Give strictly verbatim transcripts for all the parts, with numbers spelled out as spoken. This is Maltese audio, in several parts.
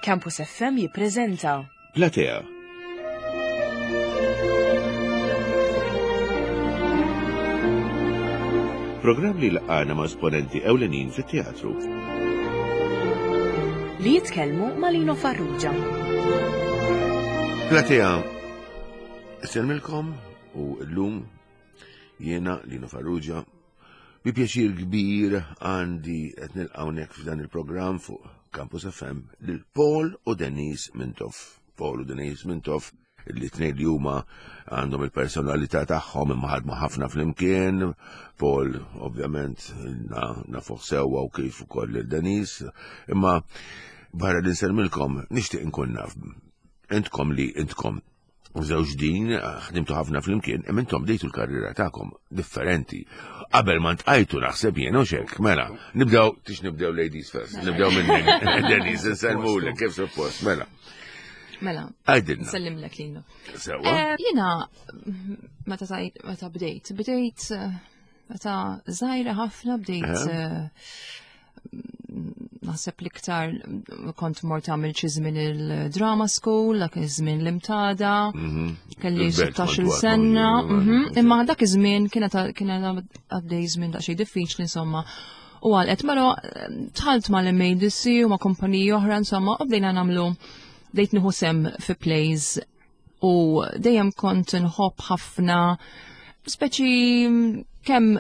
Campus F M jippreżenta Platea. Programm li laqana ma' esponenti ewlenin fit-teatru. li jitkellmu ma' Lino Farrugia. Platea, isselmilkom u llum jiena Lino Farrugia bi pjaċir kbir għandi qed nilqa' hawnhekk f'dan il-programm fuq Campus F M lil Paul u Denise Mintoff. Paul u Denise Mintoff li tnejn li huma għandhom il-personalità tagħhom imma ħadmu ħafna flimkien. Paul ovvjament nafuh sewwa u kif ukoll il-Denise, imma barra li nselmilkom nixtieq inkun naf intkom li intkom u żewġ din ħdimtu ħafna flimkien, imma intom bdejtu l-karriera tagħkom differenti. Qabel ma ntqajtu naħseb jien u xek, mela, nibdew tix nibdew ladies first, nibdew minn Denise nselmulek kif suppost, mela. Mela, Għajdilna. Nsellimlek Lino. Sewa? Jiena meta tajt meta bdejt, bdejt meta żgħira ħafna bdejt naħseb l-iktar kont mort għamil xi żmien il-drama school, dak iż-żmien l-imtada, kelli sittax-il sena, imma dak iż-żmien kienet għaddej żmien daqsxejn diffiċli insomma. U għalqet mela tħalt mal-M A D C u ma' kumpaniji oħra insomma u bdejna nagħmlu bdejt nieħu sem fi plays u dejjem kont nħobb ħafna speċi kemm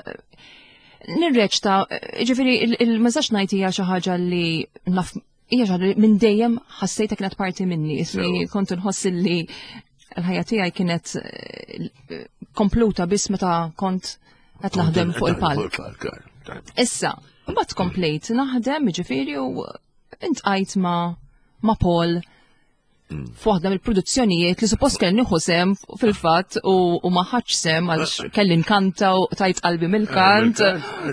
nirreċta, ġifieri il-mażax ngħid hija xi ħaġa li naf hija xi ħaġa minn dejjem ħassejta kienet parti minni, isni kont inħoss li l-ħajja tiegħi kienet kompluta biss meta kont qed naħdem fuq il-palk. Issa, mbagħad komplejt naħdem ġifieri u intqajt ma' ma' Paul f'waħda mill-produzzjonijiet li suppost kelli nieħu sem fil-fatt u ma ħadx sem għaliex kelli nkanta u tajt qalbi mill-kant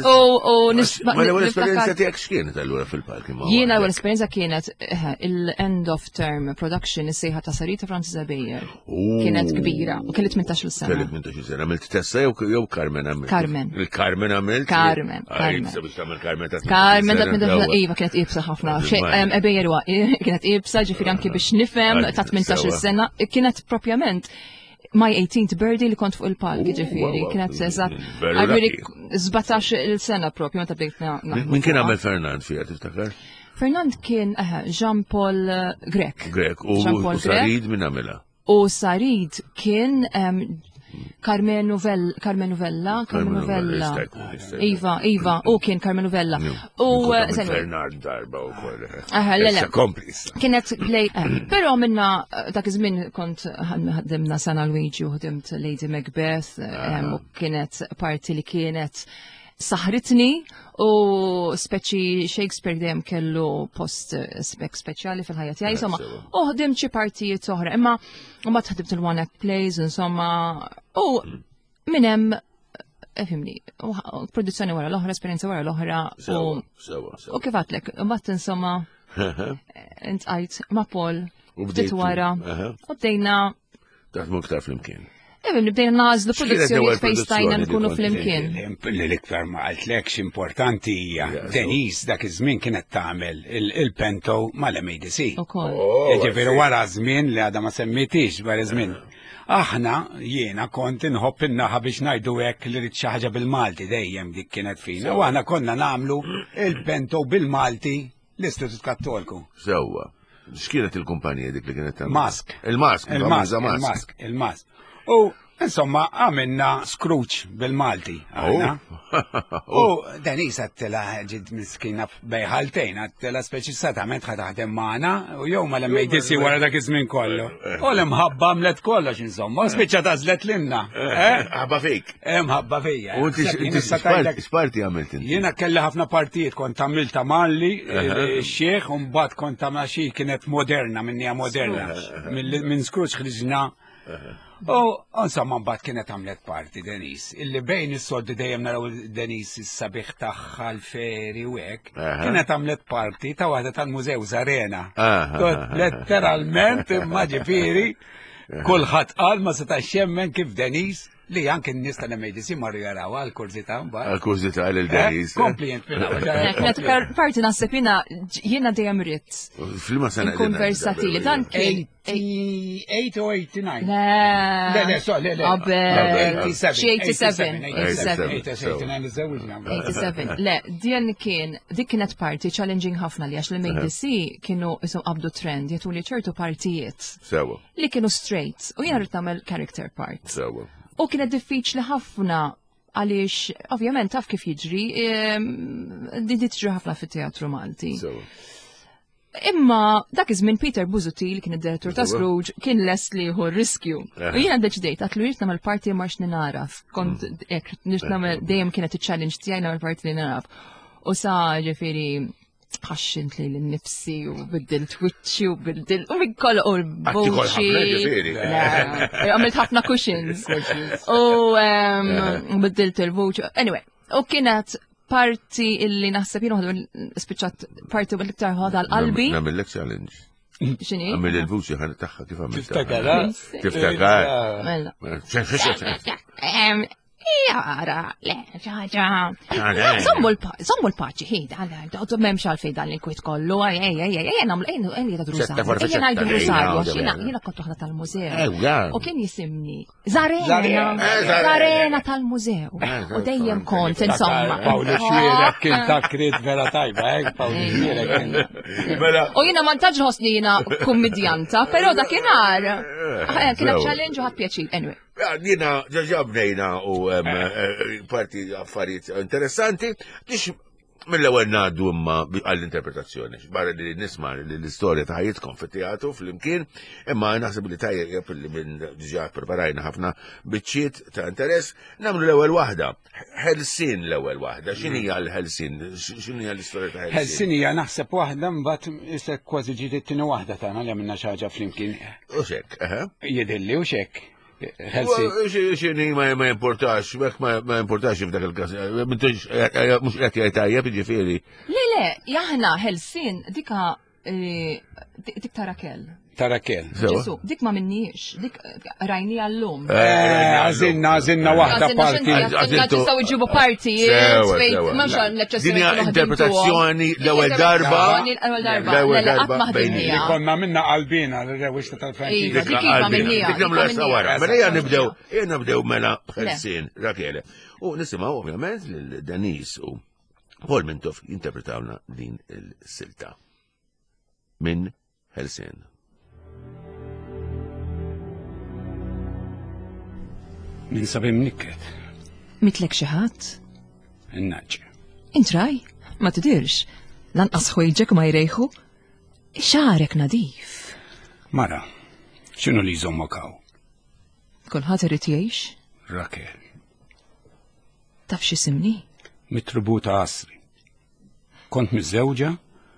u Ma l-ewwel esperjenza tiegħek x'kienet allura fil-park? Jiena l-ewwel esperjenza kienet il-end of term production is-sejħa ta' Sarita Franza Bejjer. Kienet kbira u kelli tmintax-il sena. Kelli tmintax-il sena. Għamilt tessa jew Carmen għamilt? Carmen. Il-Carmen għamilt? Carmen. Carmen. Carmen ta' Carmen ta' iva kienet ibsa ħafna. Bejjer kienet ibsa ġifieri anke biex nifhem ta' tmintax-il sena, kienet propjament my eighteenth birthday li kont fuq il-palk, ġifieri, kienet eżatt sebgħetax-il sena propju meta bdejt naħdem. Min kien għamel Fernand fiha tiftakar? Fernand kien Jean-Paul Grek. Grek, u Sarid min għamilha? U Sarid kien Carmen Novella, Carmen Novella, Carmen Novella. Iva, Iva, u kien Carmen Novella. U Fernand darba u koll. Aha, lele. Komplis. Kienet play, pero minna dak iż-żmien kont ħadimna Sana Luigi u ħdimt Lady Macbeth u kienet parti li kienet saħritni u speċi Shakespeare dejjem kellu post spek speċjali fil-ħajja tiegħi, insomma, u ħdimt xi partijiet oħra, imma mbagħad ħdimt il-one act plays, insomma, u minn hemm fimni, produzzjoni wara l-oħra, esperjenza wara l-oħra, u kif għadlek, mbagħad insomma intqajt ma' Paul ftit wara, u bdejna taħdmu iktar flimkien. Nibdejna nażlu produzzjoni fejn stajna nkunu flimkien. L-iktar ma qaltlekx importanti hija Denise dak iż-żmien kienet tagħmel il-pento mal-M A D C. Ġifieri wara żmien li għadha ma semmitix wara żmien. Aħna jiena kont inħobb in-naħa biex ngħidu hekk li rid xi ħaġa bil-Malti dejjem dik kienet fina. U aħna konna nagħmlu il-pento bil-Malti l-Istitut Kattoliku. Sewwa. X'kienet il-kumpanija dik li kienet tagħmel? Mask. Il-Mask. Il-Mask. Il-Mask. U insomma għamilna Scrooge bil-Malti. U Denise għattela ġid miskina bejħaltejn, għattela speċissatament ħataħdem maħna u jew ma l-M A D C wara dak iż-żmien kollu. U l-imħabba għamlet kollox insomma, u spiċċa tażlet l-inna. Ħabba fik. Mħabba fija. U inti x'parti għamilt inti? Jiena kelli ħafna partijiet, kont għamilt ta' Malli, Xieħ, u mbagħad kont għamla xi kienet moderna, minnija moderna. Minn Scrooge ħriġna. U insomma mbagħad kienet għamlet parti Denise, illi bejn is-soldi dejjem naraw Denise is-sabiħ tagħha l-feri u hekk, kienet għamlet parti ta' waħda tal-Mużew Żarena. Letteralment imma ġifieri kulħadd qal ma setax jemmen kif Denise Li anke n-nies tal-M A D C marru jaraw għal-kurzita mbagħad. Għal-kurzita l-Denis. Kompliment Kienet parti naħseb jiena jiena dejjem ritt. Flima sena. Nkun versatili dan kien eighty-eight or eighty-nine. Le. Le, le, so, le, le. Qabel. eighty-seven. eighty-seven. eighty-seven. eighty-seven, iżewġna. eighty-seven. Le, din kien, dik kienet parti challenging ħafna li għax l-M A D C kienu isum qabdu trend, jatu li ċertu partijiet. Sewa. Li kienu straight, u jena rrit nagħmel character part. Sewa. U kienet diffiċli ħafna għaliex, ovvjament taf kif jiġri, di tiġri ħafna fit-teatru Malti. Imma dak iż-żmien Peter Buzuti li kien id-direttur ta' Scrooge kien lest li jieħu riskju. U jiena deċidejt għatlu jirt nagħmel parti marx ninaraf. Kont hekk nirt nagħmel dejjem kienet iċ-challenge tiegħi nagħmel parti li naraf. U sa ġifieri ħaxxint li l-nifsi u biddilt wiċċi u biddilt u mikkoll u l-boċi. Għamilt ħafna cushions. U biddilt il-boċi. Anyway, u kienet parti illi naħseb jienu għadu spiċċat parti u l-iktar ħada l-qalbi. Namillek challenge. Xini? Għamil il-vuċi ħan taħħa kif għamil. Tiftakara? Tiftakara. Mela. Jara, le, ġaġa. Sommu l-paċi, hejda, għal memx għal-fej dan l-kwit kollu, ej, ej, ej, ej, ej, ej, ej, ej, ej, najdu Rosario, jena kont uħda tal-mużew. U kien jisimni Zarena, Zarena tal-mużew. U dejjem kont, insomma. Pawli Xierek kien ta' krid vera tajba, eh, Pawli Xierek. U jena mantaġ ħosni jena kummedjanta, pero da kienar. Kiena challenge u ħat pjaċir, anyway. Dina ġaġabnejna u parti affarijiet interessanti, biex mill-ewwel ngħaddu imma għall-interpretazzjoni. Barra li nisma' l-istorja ta' ħajjitkom fit-teatru flimkien, imma naħseb li tajjeb li minn diġà preparajna ħafna biċċiet ta' interess, nagħmlu l-ewwel waħda. Helsin l-ewwel waħda. X'inhi l-Helsin? X'inhi l-istorja ta' Helsin? Helsin hija naħseb waħda mbagħad isek kważi ġiet it-tieni waħda tagħna li għamilna xi ħaġa flimkien. U xek, eħe. Jidilli u xek. Xini ma importax, ma importax f'dak il-kas, mux għet jgħajtajja ġifiri. Le, le, jahna Helsin, dika, dik Tarakel. Tarakel. Ġesu, dik ma minniex, dik rajni għallum. Għazinna, għazinna wahda parti. Għazinna tistaw iġibu parti, Dinja interpretazzjoni l-ewel darba. L-ewel darba. Li konna minna qalbina l-rewista tal-Franċiża. Dik ma minnija. Dik namlu għastawara. Mela jgħan nibdew, jgħan nibdew mela Helsin, Rakele. U nisimaw ovvjament l-Denis u Paul Mintoff jinterpretawna din il-silta. Min Helsin. Min sabim nikket. Mitlek xaħat? Innaġġi. Intraj, ma tidirx. Lanqas ħwejġek ma jrejħu? Xarek nadif. Mara, xinu li jżommokaw? Kulħat irrit jgħix? Rakel. Taf x'isimni? Mitrubuta Asri. Kont miż-żewġa?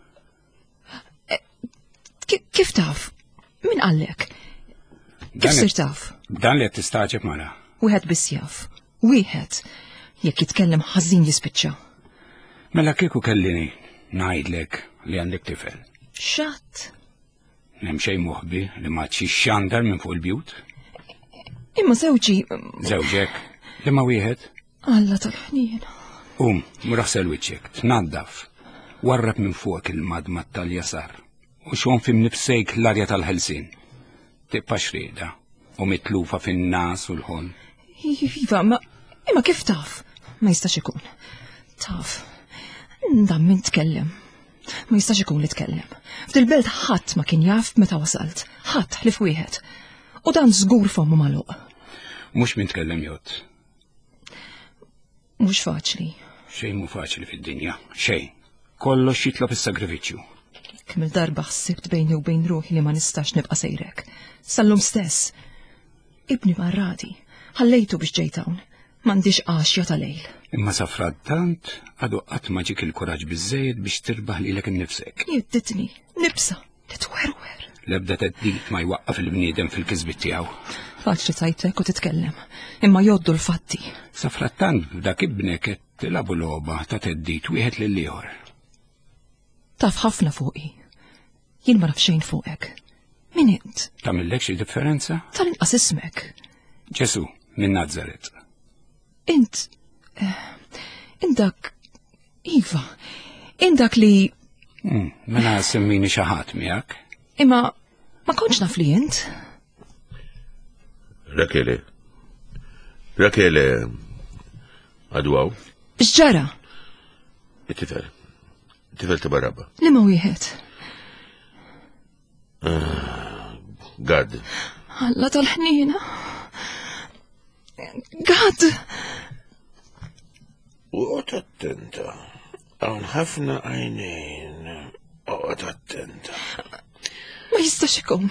Kif taf? Min qallek? Kif sir taf? Dan li qed tistaġeb mara. Wieħed biss jaf. Wieħed jekk jitkellem ħażin jispiċċa. Mela kieku kellini ngħidlek li għandek tifel. Xatt? Hemm xejn moħbi li ma txix xandar minn fuq il-bjut? Imma żewġi. Żewġek, li ma wieħed? Alla tal-ħnien. Um, muraħsel wiċċek, tnaddaf. Warrab minn fuq il-madmat tal-jasar. U xon fim nifsejk l-arja tal-Helsin. Tibqa' xrieda u mitlufa fin-nas u l-ħon. Iva, ma imma kif taf? Ma jistax ikun. Taf. Dan min tkellem. Ma jistax ikun li tkellem. F'dil-belt ħadd ma kien jaf meta wasalt. Ħadd ħlif wieħed. U dan żgur fommu magħluq. Mhux min tkellem jgħod. Mhux faċli. Xejn mhu faċli fid-dinja, xejn. Kollox jitlob is-sagrifiċċju. Kemm il-darba ħsibt bejni u bejn ruħi li ma nistax nibqa' sejrek. Sallum stess. Ibni marradi. Ħallejtu biex ġejt hawn. M'għandix għaxja ta' lejl. Imma sa frattant għadu qatt ma ġik il-kuraġġ biżżejjed biex tirbaħ lilek innifsek. Jidditni, nibsa, titwerwer. L-ebda teddit ma jwaqqaf il-bniedem fil-kisbit tiegħu. Faċli tajtek u titkellem, imma joddu l-fatti. Sa frattant f'dak ibnek qed tilabu logħba ta' teddit wieħed lil ieħor. Taf ħafna fuqi. Jien ma naf xejn fuqek. Min int? Tagħmellek xi differenza? Tal-inqas ismek. Ġesu, Minn Nazaret. Int, indak, Iva, indak li... Mela semmini xi ħadd miegħek. Imma ma kontx naf li int. Rakele. Rakele għadwaw. X'ġara? It-tifel. It-tifel ta' Barabba. Li ma wieħed? Gad. Alla tal-ħnina. Gad. Uqgħod attenta. Hawn ħafna għajnejn. Uqgħod attenta. Ma jistax ikun.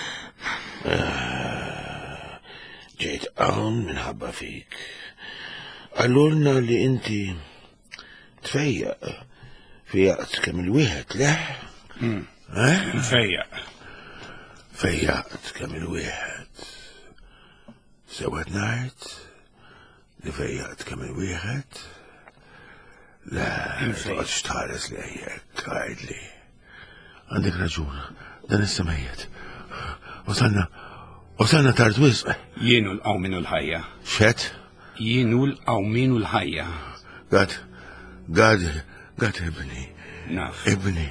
Ġejt hawn minħabba fik. Għallulna li inti tfejjaq. Fejjaqt kemm il-wieħed, leħ? Fejjaq. Fejjaqt kemm il-wieħed. Sewet ngħid li fejjaqt kemm il-wieħed. La, toqgħodx tħares li hekk għajdli. Għandek raġun, dan issa mejjed. Wasalna, wasalna tard wisq. Jienu l-qaw minnu l-ħajja. X'għedt? Jienu l-qaw minnu l-ħajja. Gad, gad, gad ibni. Naf. Ibni.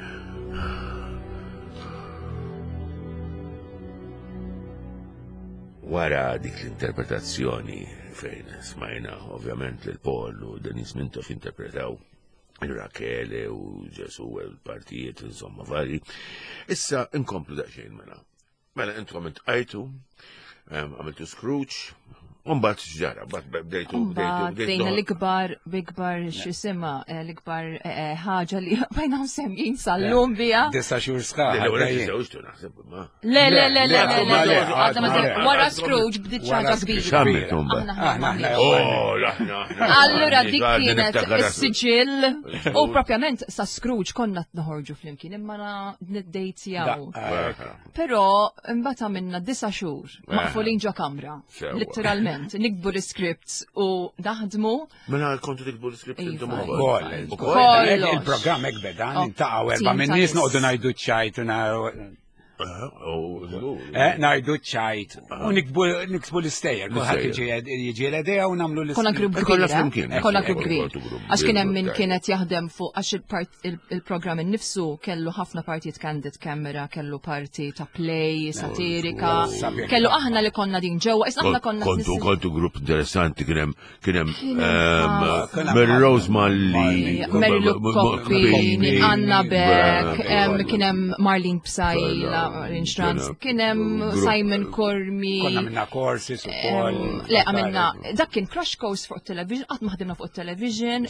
Wara dik l-interpretazzjoni fejn smajna ovvjament l-Paul u Denis Mintoff interpretaw il-Rakele u Ġesu u l-partijiet insomma vari. Issa inkomplu daqsxejn mela. Mela intom intqajtu, għamiltu Scrooge, Umbat ġara, bat bdejtu. Umbat dejna l-ikbar, bikbar xisima, l-ikbar ħaġa li bajna semjien sal-lum bija. Disa xur ska. Le, le, le, le, le, le, għadda ma wara Scrooge bdiet ċaġa kbira. Xammet umbat. Allura dik kienet is-siġil u propjament sa Scrooge konna t-naħorġu flimkien imma niddejtjaw. Però imbagħad għamilna disa xhur maqfulin ġo kamra, literalment. Nikbu l-scripts u daħdmu. Mela kontu tikbu l-scripts intom ukoll. Il-programm hekk beda nintaqgħu erba' minn nies noqogħdu ngħidu ċajt ngħidu ċajt u niksbu l-istejjer. Kulħadd jiġi l-idea u nagħmlu l-istejjer. Konna grupp kbir. Konna grupp kbir. Għax kien hemm min kienet jaħdem fuq għax il-programm innifsu kellu ħafna partijiet candid camera, kellu parti ta' play, satirika, kellu aħna li konna din ġewwa, issa aħna konna kontu kontu grupp interessanti kien hemm kien hemm Mary Rose Malli, Mary Luke Coppin, Anna Beck, kien hemm Marlene Psajla. Instrans, kienem Simon Kormi. Konna minna korsi ukoll. Le, għamilna, dak kien crash course fuq television, għat maħdimna fuq television.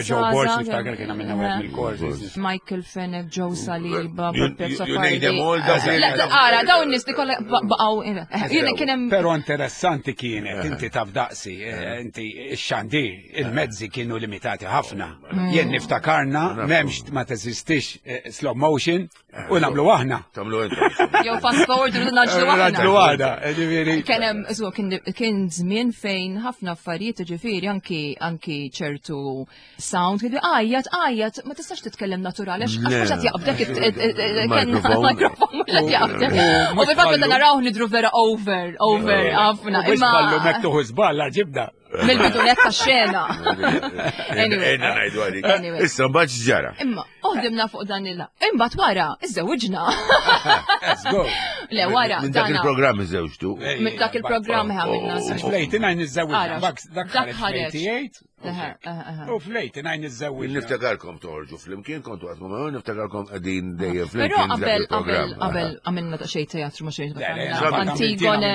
Michael Fenech, Joe Saliba, Għara, dawn nis li kolla baqaw. Pero interessanti kienet, inti taf daqsi, inti xandi, il-mezzi kienu limitati ħafna. Jien niftakarna, memx ma teżistix slow motion, u namlu aħna. Jow fast forward u naġlu għahna. Naġlu għahna, ġifiri. Kien żmien fejn ħafna affarijiet ġifiri anki ċertu sound, għajjat, għajjat, ma tistax titkellem naturali, għax għat jaqbdek il-mikrofon, għat jaqbdek. U bil-fat bada naraw nidru vera over, over, għafna. Biex ballu mektuħu zballa, ġibda. Mil-bidunet ta' xena. Ejna najdu għalik. Issa mbaċ ġara. Imma, uħdimna fuq dan il-la. Imma twara, iż-żewġna. Let's go. Le, wara. Dak il-programm iż-żewġtu. Dak il-programm għamilna. Flejti najn iż-żewġna. Dak ħareġ. U flejti najn iż-żewġna. Niftakarkom toħorġu fl-imkien, kontu għatmu ma' niftakarkom għadin dejja fl-imkien. Pero qabel, qabel, għamilna ta' xej teatru ma' xej. Antigone.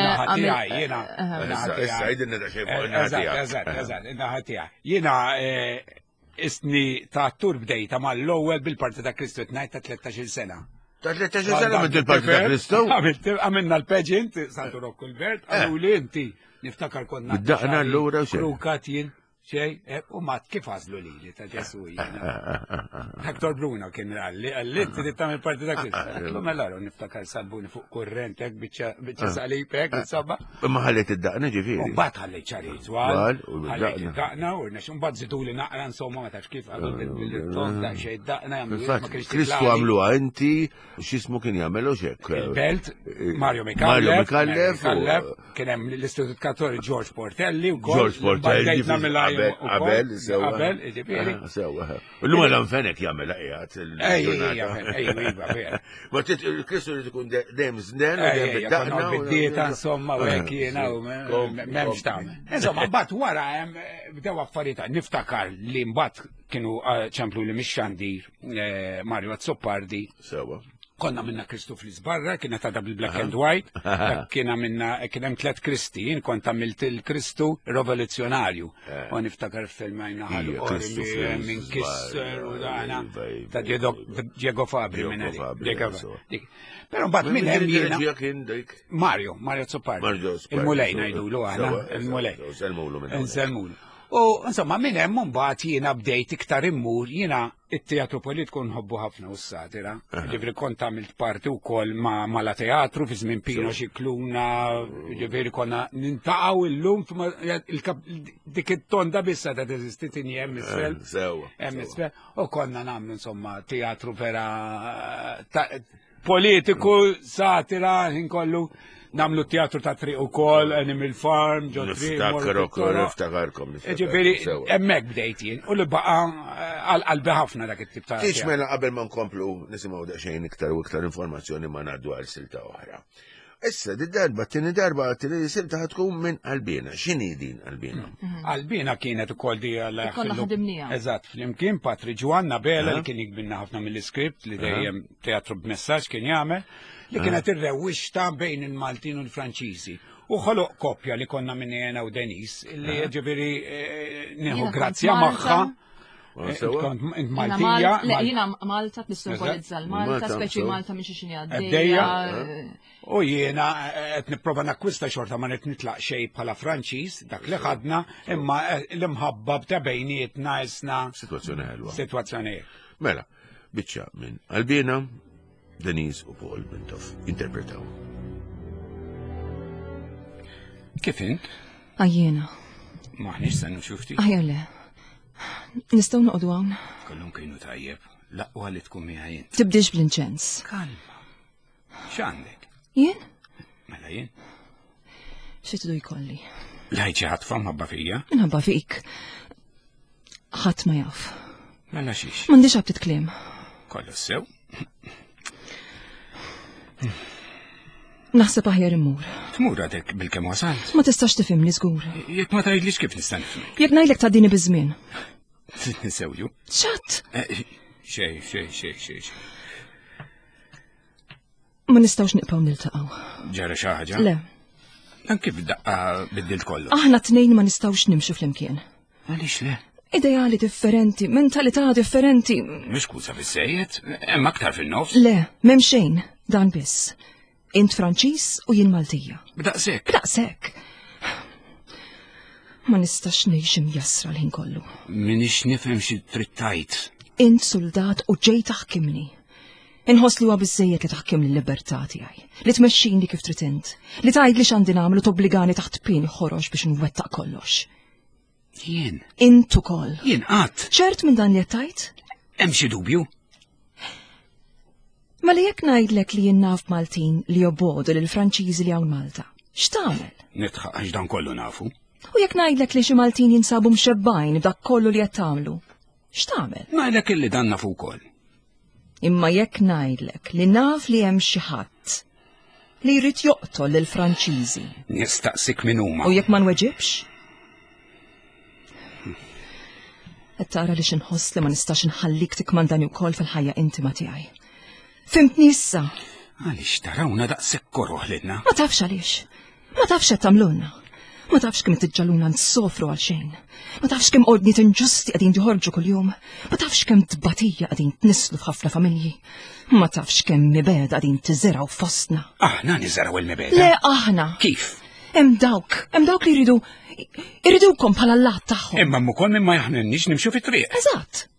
Issa, id-dinna ta' xej Eżat, eżat, naħatija. Jina isni ta' tur bdejta ma' l-ewwel bil-parti ta' Kristu tnajt ta' tlettax-il sena. Ta' tlettax-il sena minn il-parti ta' Kristu? Għamilna l-pageant, Santu Rokku l-Bert, għallu li inti niftakar konna. Bid-daqna l-ura u xejn. Krukat jien, xej, u mat kif għażlu lili ta' Ġesu jiena. Hector Bruno kien ralli, għalli inti tagħmel parti dak il-. Mela niftakar salbuni fuq kurrent hekk biċċa salib hekk insomma. Ma ħallejt id-daqna ġifieri. Mbagħad ħallejt ċarit twal, ħallejt id-daqna u rnex imbagħad żiduli naqra insomma ma tafx kif għadu bil-ton da xejn id-daqna jagħmlu. Kristu għamluha inti x'ismu kien jagħmel hekk. Il-belt Mario Mikallef. Kien hemm l-Istitut Kattoliku George Portelli u George Portelli qabel, sewa. Qabel, ġifieri. Sewa. Illum għal fenek jagħmel qiegħed il-ġurnata. Ejja, ejja, ma Kristu li tkun dejjem żden u dejjem bid-daqna. Bid-dieta insomma u hekk jiena u m'hemmx tagħmel. Insomma, mbagħad wara hemm bdew affarijiet niftakar li mbagħad kienu ċemplu li mix-xandir Mario Azzoppardi. Sewa. Konna minna Kristu fl-Isbarra, kienet għadha bil-black and white, kiena minna, kien hemm tlet Kristi, jien kont għamilt il-Kristu rivoluzzjonarju. U niftakar film-għajna ħal-qori minn Kisser u dana, ta' Diego Fabri minn għalik. Pero mbagħad minn hemm jiena. Mario, Mario Azzoppardi. Il-Mulej ngħidulu għana, il-Mulej. Nselmulu. U insomma minn hemm mbagħad jiena bdejt iktar immur jiena it-teatru politiku nħobbu ħafna u s-satira. Ġifieri kont għamilt parti wkoll mala teatru fi żmien Pino Xicluna, ġifieri konna nintaqgħu illum dik it-tonda bissa ta' teżisti tinji hemm isfel. Hemm isfel. U konna nagħmlu insomma teatru vera politiku, satira, inkollu. Namlu teatru ta' triq ukoll, Animal Farm, ġo triq. Niftakarkom. Ġifieri hemmhekk bdejt jien u li baqa' qalbi ħafna dak it-tip ta' Tix mela qabel ma nkomplu nisimgħu daqsxejn iktar u iktar informazzjoni ma ngħaddu għal silta oħra. Issa, di darba, t-tini darba, t-tini silta ħatkun minn Albina. X'inhi din Albina? Albina kienet ukoll di għal. Konna ħadimnija. Eżatt, flimkien Patri Ġwanna Bela li kien jikbinna ħafna mill-iskript li dejjem teatru b'messaġġ kien jagħmel. Li kienet ir-rewwixta bejn il-Maltin u l-Franċiżi. U ħoloq koppja li konna minn jena u Denis, li ġifieri nieħu grazzja magħha. Int Maltija. Jiena Malta t-nissimbolizza l-Malta, speċi Malta minn xi għaddejja. U jiena qed nipprova nakkwista xorta ma qed nitlaq xejn bħala Franċiż, dak li ħadna, imma l-imħabbab ta' bejnietna isna. Sitwazzjoni ħelwa. Sitwazzjoni. Mela, biċċa minn Albina, Denise u Paul Bintoff interpretaw. Kif int? Għajjena. Maħniex sa nxufti? Għajja le. Nistaw noqdu hawn. Kollhom kienu tajjeb. Laqwa li tkun miegħi int. Tibdix bl-inċens. Kalma. X'għandek? Jien? Mela jien. Xi tidu jkolli? Lajċi ħatfa mħabba fija? Minħabba fik. Ħadd ma jaf. Mela xiex? M'għandix ħadd titkellem. Kollu sew. Naħseb aħjar immur. Tmur għadek bil-kem wasalt? Ma tistax tifhimni żgur. Jekk ma tgħidlix kif nista' nifhmek. Jekk ngħidlek tgħaddini biż-żmien. Nisewju. X'att? Xej, xej, xej, xej. Ma nistgħux niqgħu niltaqgħu. Ġara xi ħaġa? Le. Anke b'daqqa biddilt kollu. Aħna tnejn ma nistgħux nimxu flimkien. Għaliex le? Ideali differenti, mentalità differenti. Mhux kuża biżejjed, hemm aktar fin-nofs. Le, m'hemm xejn, dan biss. Int Franċiż u jien Maltija. B'daqshekk? B'daqshekk. Ma nistax ngħix imjassra l-ħin kollu. Minix nifhem xi trid tgħid. Int soldat u ġej taħkimni. Inħoss li huwa biżejjed li taħkim l-libertà tiegħi, li tmexxini kif trid int, li tgħid li x'għandi nagħmel u tobbligani taħt pieni ħoroġ biex nwettaq kollox. Jien. Int ukoll. Jien qatt. ċert minn dan li qed tgħid? Hemm xi dubju? Ma li jekk ngħidlek li jien naf Maltin li jobbodu lil Franċiżi li hawn Malta, x'tagħmel? Nitħaq għax dan kollu nafu. U jekk ngħidlek li xi Maltin jinsabu mxebbajn b'dak kollu li qed tagħmlu, x'tagħmel? Ngħidlek illi dan nafu wkoll. Imma jekk ngħidlek li naf li hemm xi ħadd li jrid joqtol lil Franċiżi. Nistaqsik min huma. U jekk ma nweġibx? Qed tara li x'inħoss li ma nistax inħallik tikmandani wkoll fil-ħajja intima tiegħi. Fimtni issa. Għaliex tarawna daqshekk korroħ lilna. Ma tafx għaliex. Ma tafx qed tagħmlulna. Ma tafx kemm tiġġaluna nsofru għal xejn. Ma tafx kemm ordni inġusti qegħdin joħorġu kuljum. Ma tafx kemm tbatija qegħdin tnislu f'ħafna familji. Ma tafx kemm mibeda qegħdin tiżeraw fostna. Aħna niżeraw il-mibeda. Le aħna. Kif? Hemm dawk, hemm dawk li jridu jridukom bħala l-lat tagħhom. Imma mkoll minn ma jaħnenniex nimxu fit-triq. Eżatt.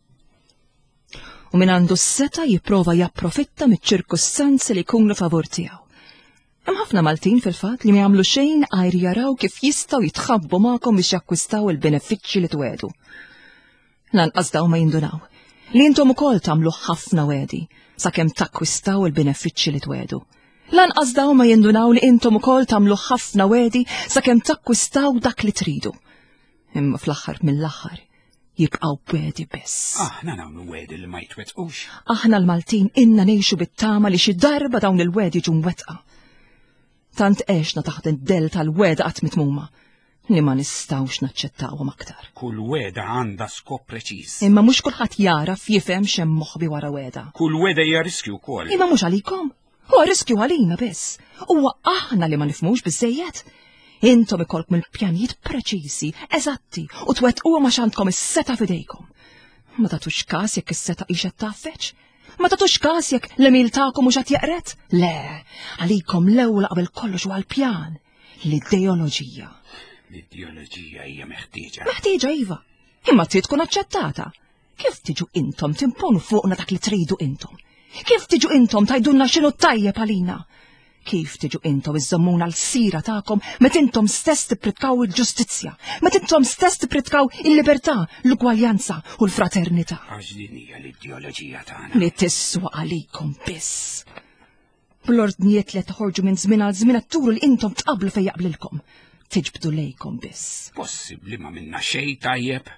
U min għandu s-seta jipprova japprofitta miċ-ċirkustanzi li jkunu favur tiegħu. Hemm ħafna Maltin fil-fatt li ma jagħmlu xejn għajr jaraw kif jistgħu jitħabbu magħkom biex jakkwistaw il-benefiċċji li twedu. Lanqas daw ma jindunaw li intom ukoll tagħmlu ħafna wedi sakemm takkwistaw il-benefiċċji li twedu. Lanqas daw ma jindunaw li intom ukoll tagħmlu ħafna wedi sakemm takkwistaw dak li tridu. Imma fl-aħħar mill-aħħar jibqgħu wedi biss. Aħna nagħmlu wedi li ma jitwettqux. Aħna l-Maltin inna ngħixu bit-tama li xi darba dawn il-wedi ġu mwettqa. Tant għexna taħt id-del tal-weda qatt mitmuma li ma nistgħux naċċettawhom aktar. Kull weda għandha skop preċiż. Imma mhux kulħadd jaraf jifhem x'hemm moħħbi wara weda. Kull weda hija riskju wkoll. Imma mhux għalikom. Huwa riskju għalina biss. Huwa aħna li ma nifhmux biżejjed. Intom ikolkom il-pjanijiet preċiżi, eżatti, u twettquhom għax għandkom is-seta f'idejkom. Ma tagħtux każ jekk is-seta qiegħed taffeċ? Ma tagħtux każ jekk l-emil tagħkom mhux qed jaqret? Le, għalikom l-ewwel qabel kollox huwa l-pjan, l-ideoloġija. L-ideoloġija hija meħtieġa. Meħtieġa iva, imma trid tkun aċċettata. Kif tiġu intom timponu fuqna dak li tridu intom? Kif tiġu intom tajdulna x'inhu tajjeb għalina? Kif tiġu intom iżommuna l-sira tagħkom meta intom stess tippritkaw il-ġustizzja, meta intom stess tippritkaw il-libertà, l-ugwaljanza u l-fraternità. Għax din hija l-ideoloġija tagħna. Li tiswa għalikom biss. Bl-ordnijiet li toħorġu minn żmien għal żmien turu li intom tqablu fejn jaqblilkom. Tiġbdu lejkom biss. Possibbli ma minna xejn tajjeb.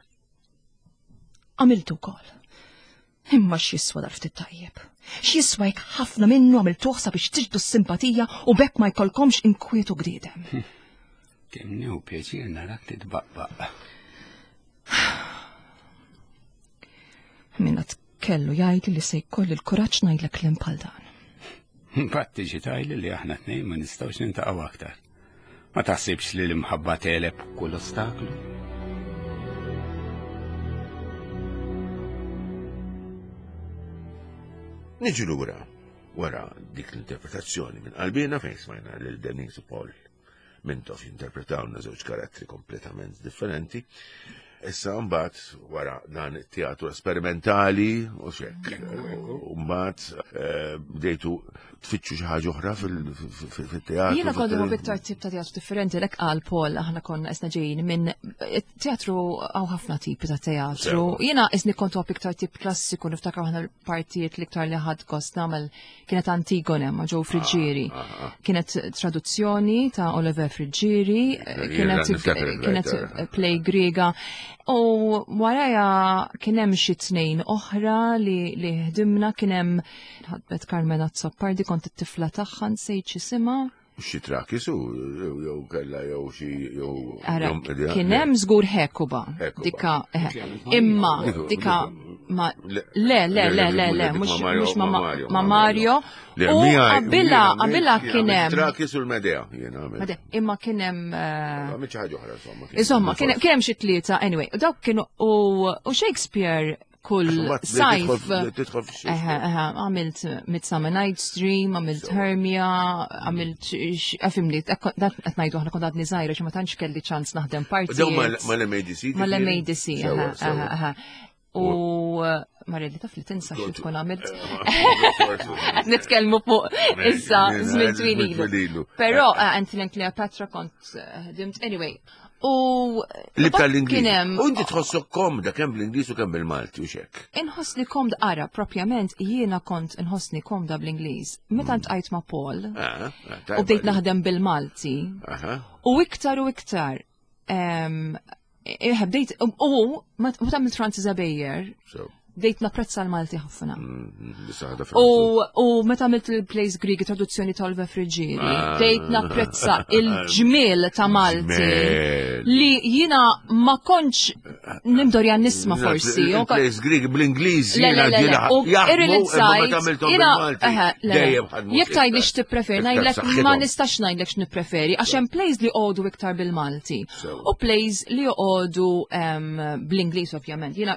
Għamiltu wkoll. Imma x'jiswa dar ftit tajjeb. X'jiswa jekk ħafna minnu għamiltuh sabiex tiġbdu s-simpatija u bekk ma jkollkomx inkwetu gdiedem. Kemm nieħu pjaċir narak titbaqqbaq. Minna kellu jgħid li se jkolli l-kuraġġ ngħidlek kliem bħal dan. Mbagħad tiġi tgħidli li aħna tnejn ma nistgħux nintaqgħu aktar. Ma taħsibx li l-imħabba teleb kull ostaklu? Niġi lura wara dik l-interpretazzjoni minn qalbina fejn smajna lil Denise u Paul Mintoff jinterpretawna żewġ karattri kompletament differenti. Issa mbagħad wara dan it-teatru sperimentali u xekk. U mbagħad bdejtu tfittxu xi ħaġa oħra fil-teatru. Jiena kollu biktar tip ta' teatru differenti lek qal Paul aħna konna isna ġejjin minn teatru għaw ħafna tipi ta' teatru. Jiena isni kontu biktar tip klassiku niftakar aħna l-partijiet l-iktar li ħadd kost nagħmel kienet Antigone ma' Joe Frigieri. Kienet traduzzjoni ta' Oliver Frigieri, kienet play Griega. U waraja kienem xi tnejn oħra li li ħdimna kienem ħadbet Carmena Zoppardi kont it-tifla tagħha nsejt x'isima. Xi Trakis u jew kellha jew xi jew kienem żgur Hekuba. Dika imma dika ma le le le le le mhux mhux ma Mario. U qabilha qabilha kienem Trakis u l-Medea jiena għamel. Imma kienem Għamil xi ħaġa oħra insomma. Insomma kienem xi tlieta anyway. Dawk kienu u Shakespeare kull sajf għamilt Midsummer Night's Dream, għamilt Hermia, għamilt għafimli, dat għatnajdu għana kondat nizajra, xo ma tanċ kelli ċans naħdem partijiet. Ma l-M A D C? Ma l-M A D C, u marrelli taf li tinsa xo tkun għamilt. Nitkelmu fuq issa zmin twililu. Pero għantilin Cleopatra kont ħdimt, anyway. U Libta l-Ingliż. U inti tħossok komda kemm bl-Ingliż u kemm bil-Malti u xek. Inħossni komda ara, propjament jiena kont inħossni komda bl-Ingliż. Meta ntqajt ma' Paul u bdejt naħdem bil-Malti. U iktar u iktar bdejt u meta għamilt Francis Abeyer bdejt napprezza l-Malti ħafna. U meta għamilt il-Plays Greek traduzzjoni ta' Oliver Frigieri, bdejt napprezza il-ġmiel ta' Malti li jiena ma kontx nimdorja nisma forsi. Plays Greek bl-Ingliż. Le, le, le, le. U irrilizzajt. Jek tajdli x-tippreferi, najdlek ma nistax najdlek x-nippreferi, għaxem plays li għodu iktar bil-Malti. U plays li għodu bl-Ingliż, ovvjament. Jena,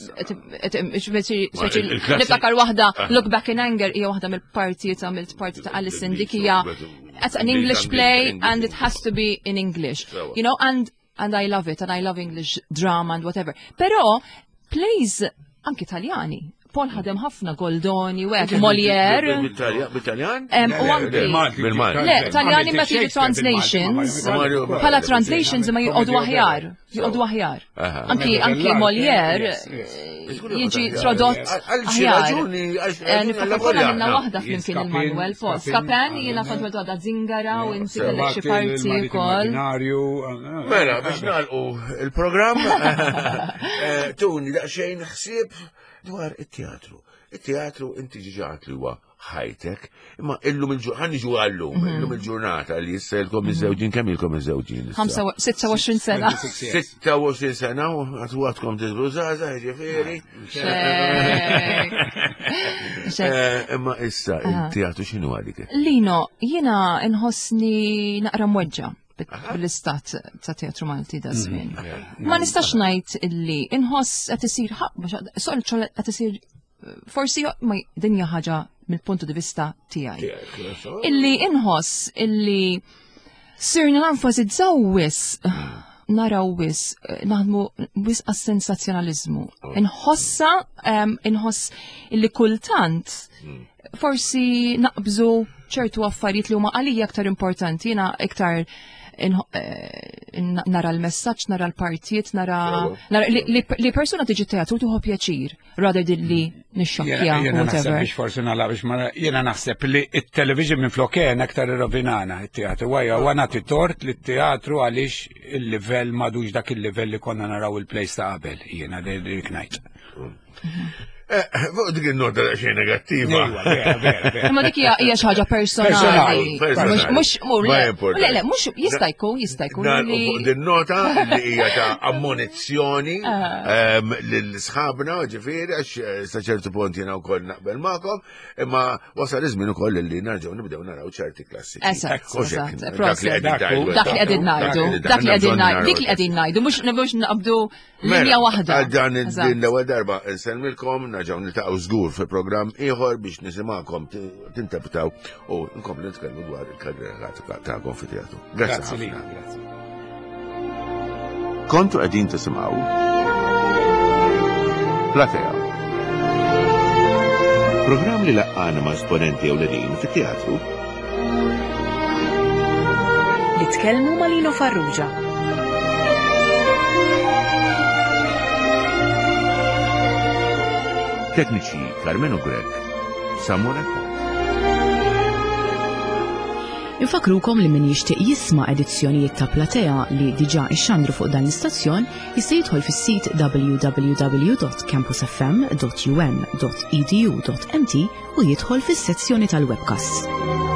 niftakar wahda, Look Back in Anger, hija wahda mill-parti ta' mill-parti ta' Alison dik hija it's an English play and it has to be in English. You know, and and I love it, and I love English drama and whatever. Però plays anki Taljani. Paul ħadem ħafna Goldoni, u għek, Molière. Bit-Taljan? U anki. Le, Taljani ma tiġi translations. Pala translations ma jgħodu aħjar. Jgħodu aħjar. Anki anki Molière jiġi tradott aħjar. Nifakar minna wahda flimkien il-Manuel Fos. Kapen jina kont għadda zingara u inti kellek xi parti wkoll. Mela, biex nagħlqu il-programm tuni daqsxejn ħsieb dwar it-teatru. Il-teatru inti ġiġat li huwa ħajtek, imma illum il-ġurnata, ħanniġu għallum, illum il-ġurnata li jisselkom iż-żewġin, kemm ilkom iż-żewġin? sitta u għoxrin sena. sitta u għoxrin sena u għatwatkom tidru żgħażagħ, ġifieri. Imma issa, il-teatru x'inhu għalik? Lino, jiena inħossni naqra mweġġa bil-istat ta' teatru Malti da' żmien. Ma nistax ngħid illi inħoss qed isir soqgħod qed isir forsi ma dinja ħaġa mill-puntu di vista tiegħi. Illi inħoss illi sirna nanfasizzaw wis naraw wis naħdmu wis għas-sensazzjonaliżmu. Inħossa inħoss illi kultant forsi naqbżu ċertu affarijiet li huma għalija aktar importanti, jiena iktar nara l-messaġġ, nara l-partijiet, nara li persuna tiġi teatru tuħu pjaċir, rather din li nixxokkja u whatever. Biex forsi nala biex ma jiena naħseb li it-television minn flokjen aktar irrovinana it-teatru. Wajja huwa nagħti tort li t-teatru għaliex il-livell madux dak il-livell li konna naraw il-plejs ta' qabel. Jiena dik ngħid. Fuq dik il-nota xejn negattiva. Ma dik hija xi ħaġa personali. Mhux le le mhux jista' jkun jista' jkun li fuq din nota li hija ta' ammonizzjoni lil sħabna ġifieri għax sa ċertu punt jiena wkoll naqbel magħkom, imma wasal iż-żmien ukoll li narġgħu nibdew naraw ċerti klassiċi. Dak li qegħdin ngħidu, dak li qegħdin ngħidu, dik li qegħdin ngħidu, mhux naqbdu linja waħda. Għal dan l-ewwel darba nsellmilkom ġaw niltaqgħu żgur fi programm ieħor biex nisimgħakom tinterpretaw u nkomplu nitkellmu dwar il-karriera tagħkom fi teatru. Grazzi ħafna. Kontu qegħdin tisimgħu Platea. Programm li laqqana ma' esponenti ewlenin fit-teatru. Li tkellmu ma' Lino Farrugia. Tekniċi Carmenu Grek, Samuel Ekot. Infakrukom li min jixtieq jisma' edizzjonijiet ta' Platea li diġà ixxandru fuq dan l-istazzjon jista' jidħol fis-sit w w w dot campus f m dot u n dot e d u dot m t u jidħol fis-sezzjoni tal-webcast.